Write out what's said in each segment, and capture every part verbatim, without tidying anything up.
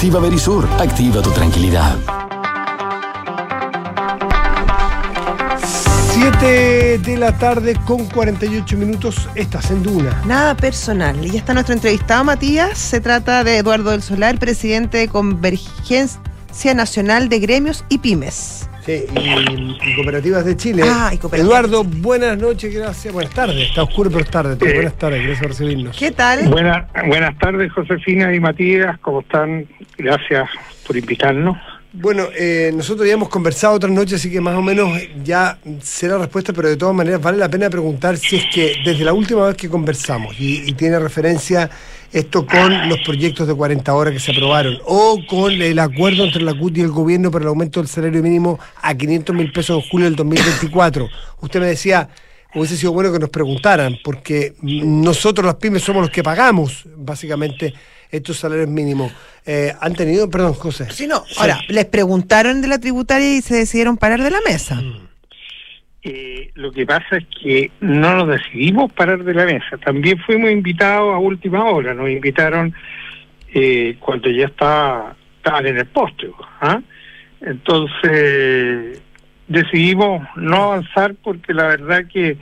Activa Verisur. Activa tu tranquilidad. siete de la tarde con cuarenta y ocho minutos, estás en Duna. Nada personal. Y ya está nuestro entrevistado, Matías. Se trata de Eduardo del Solar, presidente de Convergencia Nacional de Gremios y Pymes. Sí, y, y Cooperativas de Chile. Ah, y Cooperativas Eduardo, de Chile. Buenas noches, gracias. Buenas tardes, está oscuro pero es tarde. Eh, buenas tardes, gracias por recibirnos. ¿Qué tal? Buenas, buenas tardes, Josefina y Matías, ¿cómo están? Gracias por invitarnos. Bueno, eh, nosotros ya hemos conversado otras noches, así que más o menos ya sé la respuesta, pero de todas maneras vale la pena preguntar si es que desde la última vez que conversamos, y, y tiene referencia esto con los proyectos de cuarenta horas que se aprobaron, o con el acuerdo entre la C U T y el gobierno para el aumento del salario mínimo a quinientos mil pesos en julio del dos mil veinticuatro. Usted me decía, hubiese sido bueno que nos preguntaran, porque nosotros las pymes somos los que pagamos, básicamente, estos salarios mínimos. Eh, ¿Han tenido, perdón, José? Sí, no. Ahora, sí. Les preguntaron de la tributaria y se decidieron parar de la mesa. Mm. Eh, lo que pasa es que no nos decidimos parar de la mesa. También fuimos invitados a última hora. Nos invitaron eh, cuando ya estaba, estaban en el postre. ¿ah? Entonces, decidimos no avanzar porque la verdad que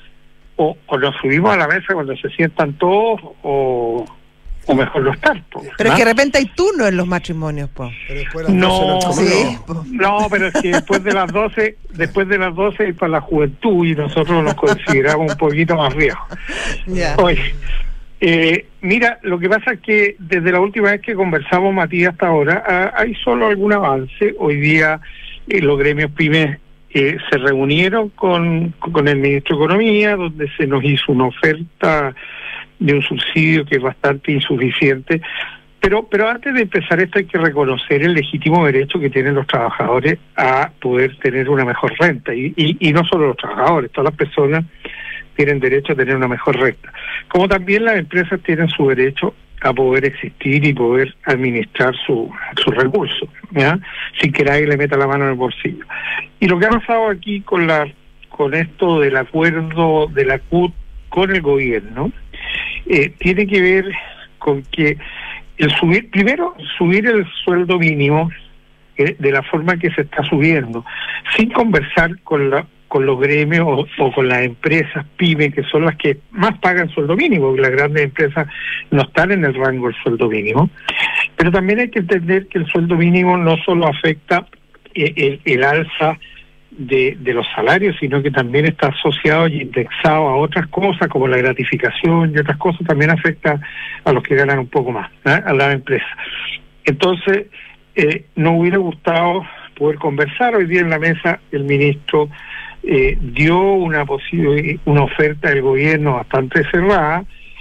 o, o nos subimos a la mesa cuando se sientan todos o... o mejor no estar. Po, pero ¿ah? es que de repente hay turno en los matrimonios, po. Pero después de las no, doce sí, no, no, pero es que después de las doce, después de las doce es para la juventud y nosotros nos consideramos un poquito más viejos. Yeah. Oye, eh, mira, lo que pasa es que desde la última vez que conversamos, Matías, hasta ahora, ah, hay solo algún avance. Hoy día eh, los gremios pymes eh, se reunieron con, con el ministro de Economía, donde se nos hizo una oferta de un subsidio que es bastante insuficiente, pero pero antes de empezar esto hay que reconocer el legítimo derecho que tienen los trabajadores a poder tener una mejor renta, y, y, y no solo los trabajadores, todas las personas tienen derecho a tener una mejor renta, como también las empresas tienen su derecho a poder existir y poder administrar su, sus recursos, ¿ya? Sin que nadie le meta la mano en el bolsillo. Y lo que ha pasado aquí con la con esto del acuerdo de la C U T con el gobierno, Eh, tiene que ver con que el subir, primero subir el sueldo mínimo eh, de la forma que se está subiendo, sin conversar con la con los gremios o, o con las empresas pymes, que son las que más pagan sueldo mínimo, porque las grandes empresas no están en el rango del sueldo mínimo. Pero también hay que entender que el sueldo mínimo no solo afecta eh, el, el alza De, de los salarios, sino que también está asociado y indexado a otras cosas como la gratificación y otras cosas, también afecta a los que ganan un poco más, ¿eh? A la empresa. Entonces, eh, nos hubiera gustado poder conversar. Hoy día en la mesa el ministro eh, dio una posible, una oferta del gobierno bastante cerrada,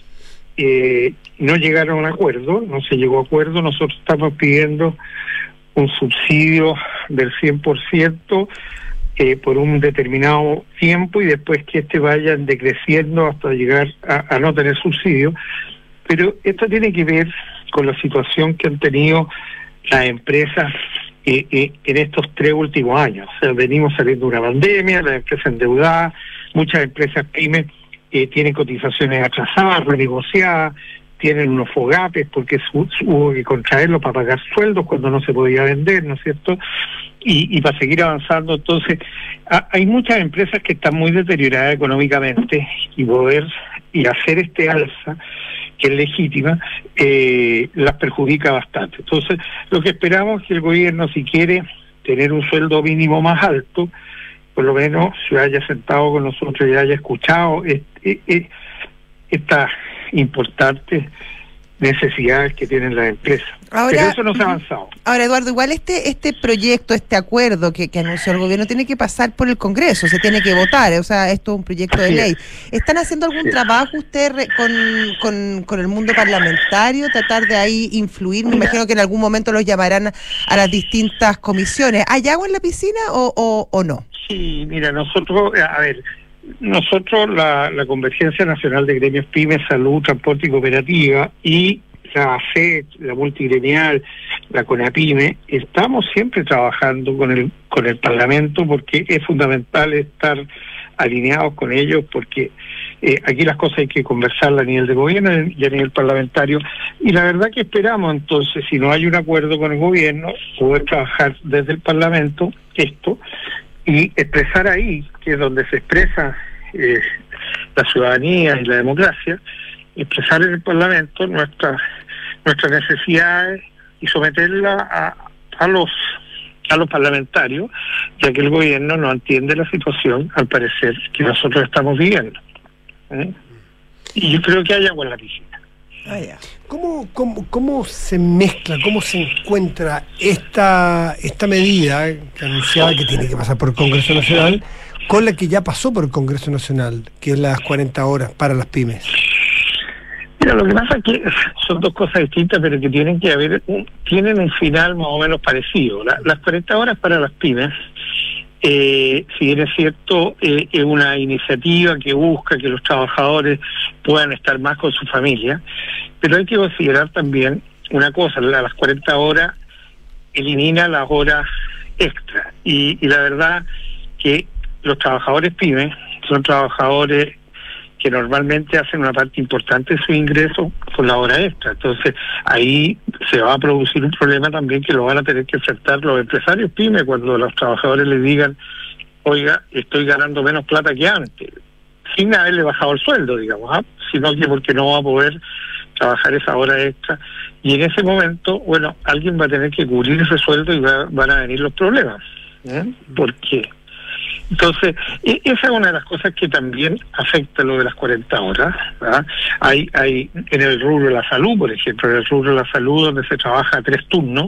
eh, no llegaron a un acuerdo, no se llegó a acuerdo. Nosotros estamos pidiendo un subsidio del cien por ciento Eh, por un determinado tiempo y después que este vaya decreciendo hasta llegar a, a no tener subsidio. Pero esto tiene que ver con la situación que han tenido las empresas eh, eh, en estos tres últimos años. O sea, venimos saliendo de una pandemia, las empresas endeudadas, muchas empresas pymes eh, tienen cotizaciones atrasadas, renegociadas, tienen unos fogapes porque su, su, hubo que contraerlos para pagar sueldos cuando no se podía vender, ¿no es cierto? Y, y para seguir avanzando. Entonces, a, hay muchas empresas que están muy deterioradas económicamente y poder y hacer este alza, que es legítima, eh, las perjudica bastante. Entonces, lo que esperamos es que el gobierno, si quiere tener un sueldo mínimo más alto, por lo menos se haya sentado con nosotros y haya escuchado este, este, esta importante necesidades que tienen las empresas. Ahora, pero eso no se ha avanzado. Ahora, Eduardo, igual este este proyecto, este acuerdo que, que anunció el gobierno tiene que pasar por el Congreso, se tiene que votar, o sea, esto es un proyecto de ley. ¿Están haciendo algún sí. trabajo ustedes con, con, con el mundo parlamentario, tratar de ahí influir? Me imagino que en algún momento los llamarán a las distintas comisiones. ¿Hay agua en la piscina o, o, o no? Sí, mira, nosotros, a ver, nosotros, la, la Convergencia Nacional de Gremios Pymes, Salud, Transporte y Cooperativa, y la A C E, la multigremial, la CONAPYME, estamos siempre trabajando con el con el Parlamento porque es fundamental estar alineados con ellos, porque Eh, aquí las cosas hay que conversarlas a nivel de gobierno y a nivel parlamentario, y la verdad que esperamos entonces, si no hay un acuerdo con el gobierno, poder trabajar desde el Parlamento esto y expresar ahí, que es donde se expresa eh, la ciudadanía y la democracia, expresar en el Parlamento nuestras nuestras necesidades y someterla a, a los a los parlamentarios, ya que el gobierno no entiende la situación, al parecer, que nosotros estamos viviendo. ¿Eh? Y yo creo que hay agua en la piscina. Ah, ya. ¿Cómo, cómo, ¿Cómo se mezcla, cómo se encuentra esta esta medida que anunciaba que tiene que pasar por el Congreso Nacional con la que ya pasó por el Congreso Nacional, que es las cuarenta horas para las pymes? Mira, lo que pasa es que son dos cosas distintas, pero que tienen que haber un, tienen un final más o menos parecido. La, las cuarenta horas para las pymes, eh, si bien es cierto, eh, es una iniciativa que busca que los trabajadores puedan estar más con su familia, pero hay que considerar también una cosa: la, las cuarenta horas elimina las horas extra, y, y la verdad que los trabajadores pymes son trabajadores que normalmente hacen una parte importante de su ingreso con la hora extra. Entonces ahí se va a producir un problema también que lo van a tener que enfrentar los empresarios pymes cuando los trabajadores les digan: oiga, estoy ganando menos plata que antes, sin haberle bajado el sueldo, digamos, ¿eh? sino que porque no va a poder trabajar esa hora extra, y en ese momento, bueno, alguien va a tener que cubrir ese sueldo y va, van a venir los problemas. ¿eh? ¿Por qué? Entonces, esa es una de las cosas que también afecta lo de las cuarenta horas. ¿verdad? Hay, hay en el rubro de la salud, por ejemplo, en el rubro de la salud, donde se trabaja tres turnos,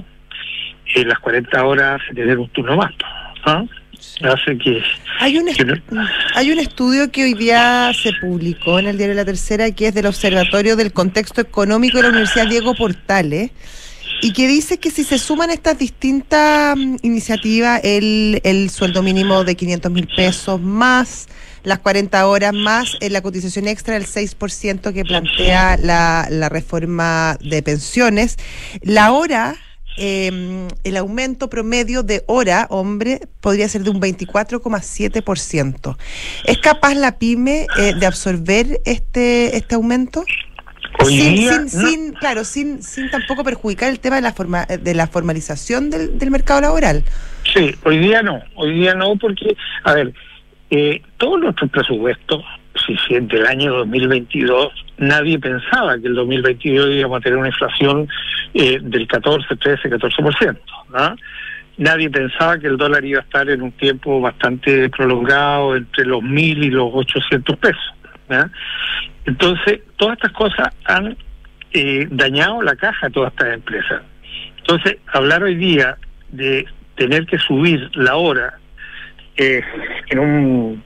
en las cuarenta horas se tener un turno más. ¿no? Sí. Hace que... Hay un, que no... hay un estudio que hoy día se publicó en el diario La Tercera, que es del Observatorio del Contexto Económico de la Universidad Diego Portales, y que dice que si se suman estas distintas um, iniciativas, el, el sueldo mínimo de quinientos mil pesos más las cuarenta horas más eh, la cotización extra del seis por ciento que plantea la, la reforma de pensiones, la hora, eh, el aumento promedio de hora, hombre, podría ser de un veinticuatro coma siete por ciento. ¿Es capaz la pyme eh, de absorber este, este aumento? Hoy sin, día, sin, no. sin, claro, sin, sin tampoco perjudicar el tema de la forma, de la formalización del, del mercado laboral. Sí, hoy día no, hoy día no, porque, a ver, eh, todos nuestros presupuestos, si, si del año dos mil veintidós, nadie pensaba que el dos mil veintidós íbamos a tener una inflación eh, del catorce, trece, catorce por ciento, ¿no? Nadie pensaba que el dólar iba a estar en un tiempo bastante prolongado entre los mil y los ochocientos pesos, ¿no? Entonces, todas estas cosas han eh, dañado la caja de todas estas empresas. Entonces, hablar hoy día de tener que subir la hora eh, en un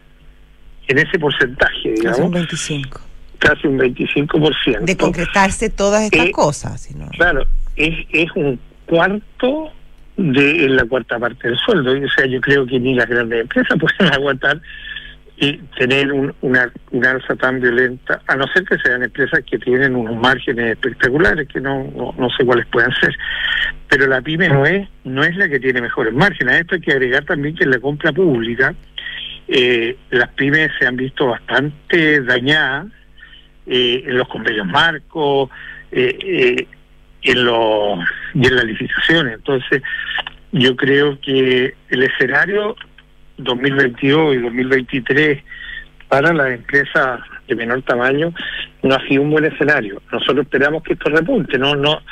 en ese porcentaje, digamos, casi un veinticinco, casi un veinticinco por ciento, de concretarse todas estas eh, cosas, ¿no? Claro, es es un cuarto de la cuarta parte del sueldo. O sea, yo creo que ni las grandes empresas pueden aguantar y tener un, una, una alza tan violenta, a no ser que sean empresas que tienen unos márgenes espectaculares, que no, no, no sé cuáles puedan ser. Pero la pyme no es no es la que tiene mejores márgenes. A esto hay que agregar también que en la compra pública eh, las pymes se han visto bastante dañadas eh, en los convenios marcos, eh, eh, en los y en las licitaciones. Entonces, yo creo que el escenario dos mil veintidós y dos mil veintitrés para las empresas de menor tamaño no ha sido un buen escenario. Nosotros esperamos que esto repunte, no no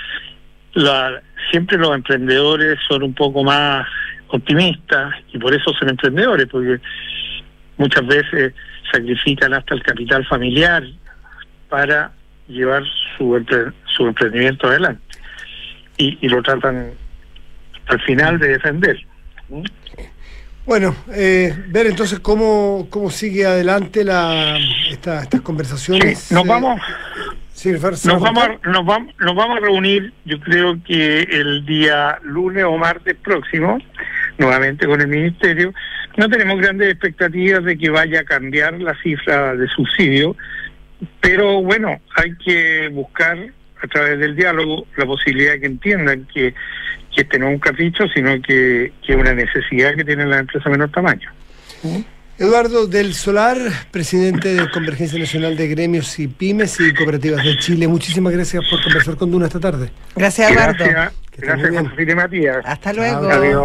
la, siempre los emprendedores son un poco más optimistas y por eso son emprendedores, porque muchas veces sacrifican hasta el capital familiar para llevar su empre, su emprendimiento adelante y, y lo tratan al final de defender. ¿Mm? Bueno, eh, ver entonces cómo cómo sigue adelante la esta, estas conversaciones. Sí, nos eh, vamos, sí, Fer, nos vamos, a, nos vamos, nos vamos a reunir. Yo creo que el día lunes o martes próximo, nuevamente con el ministerio. No tenemos grandes expectativas de que vaya a cambiar la cifra de subsidio, pero bueno, hay que buscar a través del diálogo la posibilidad de que entiendan que que este no es un capricho, sino que, que es una necesidad que tienen las empresas de menor tamaño. ¿Sí? Eduardo del Solar, presidente de Convergencia Nacional de Gremios y Pymes y Cooperativas de Chile. Muchísimas gracias por conversar con Duna esta tarde. Gracias, Eduardo. Gracias, gracias Josefina y Matías. Hasta luego. Adiós.